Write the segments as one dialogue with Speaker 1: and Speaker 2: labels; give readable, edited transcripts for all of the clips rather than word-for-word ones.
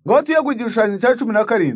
Speaker 1: ngo tuye ku gishushanyo cya 17.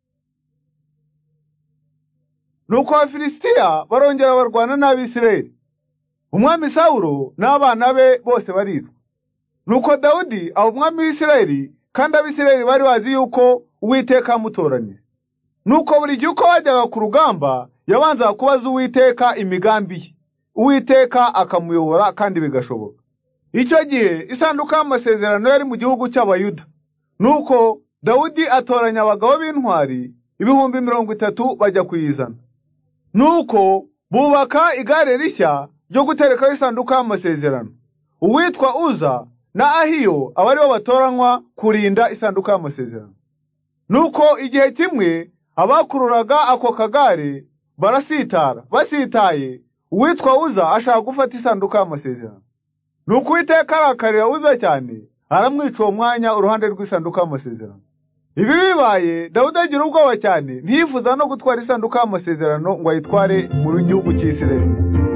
Speaker 1: Nuko Abafilisitiya barongera barwana n'Abisirayeli. Umwami Sawulo n'abana be bose barirwa. Nuko Dawudi aba umwami w'Isirayeli, kandi Abisirayeli bari bazi yuko Uwiteka amutoranye. Nuko buri gihe uko wajyaga ku rugamba yabanzaga kubaza Uwiteka imigambi ye. Uwiteka akamuyobora kandi bigashoboka. Icyo gihe isanduka y'amasezerano yari mu gihugu cy'Abayuda. Nuko Dawudi atoranya abagabo b'intwari 30,000 bajya kuyizana. Nuko bubaka igare rishya ryo guterekaho isanduka y'amasezerano. Uwitwa Uza na Ahiyo abari bo batoranywa kurinda isanduka y'amasezerano. Nuko igihe kimwe abakururaga ako kagare barasitara. Basitaye, uwitwa Uza ashaka gufata isanduka y'amasezerano. Nuko Uwiteka arakarira Uza cyane, aramwica uwo mwanya uruhande rw'isanduka y'amasezerano. Ibi bibaye, Dawudi agira ubwoba cyane, ntiyifuza no gutwara isanduka y'amasezerano ngo ayitware mu gihugu cy'Isirayeli.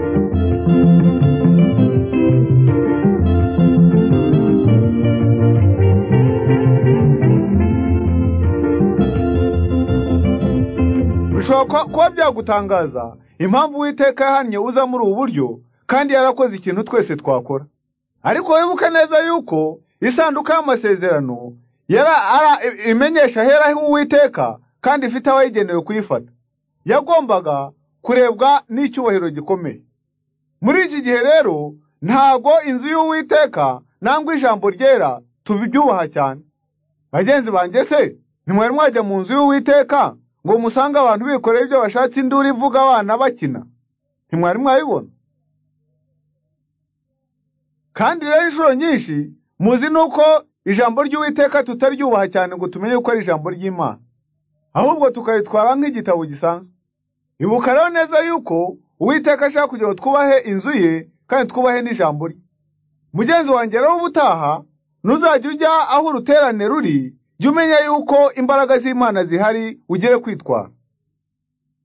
Speaker 1: Bishobora kuba byagutangaza impamvu Uwiteka yahannye Uza muri ubu buryo, kandi yarakoze ikintu twese twakora. Ariko wibuke neza yuko isanduka y'amasezerano imenyesha hera Uwiteka, kandi ifite abayigenewe kuyifata. Yagombaga kurebwa n'icyubahiro gikomeye. Muri iki gihe rero ntago inzu y'Uwiteka nangwa ijambo ryera tubyubaha cyane. Bagenzi banjye se, ntimwari mwajya mu nzu y'Uwiteka ngo musange abantu bikoreye ibyo bashatse, induru ivuga, abana bakina? Ntimwari mwabibona? Kandi rero inshuro nyinshi muzi nuko ijambo ry'Uwiteka tutaryubaha cyane ngo tumenye ko ari ijambo ry'Imana, ahubwo tukaritwara nk'igitabo gisanzwe. Ibuka rero neza yuko Uwiteka ashaka kugira ngo twubahe inzu ye kandi twubahe n'ijambo rye. Mugenzi wanjye rero ubutaha nuzajya ujya aho uruterane ruri, jya umenya yuko imbaraga z'Imana zihari ugere kwitwara.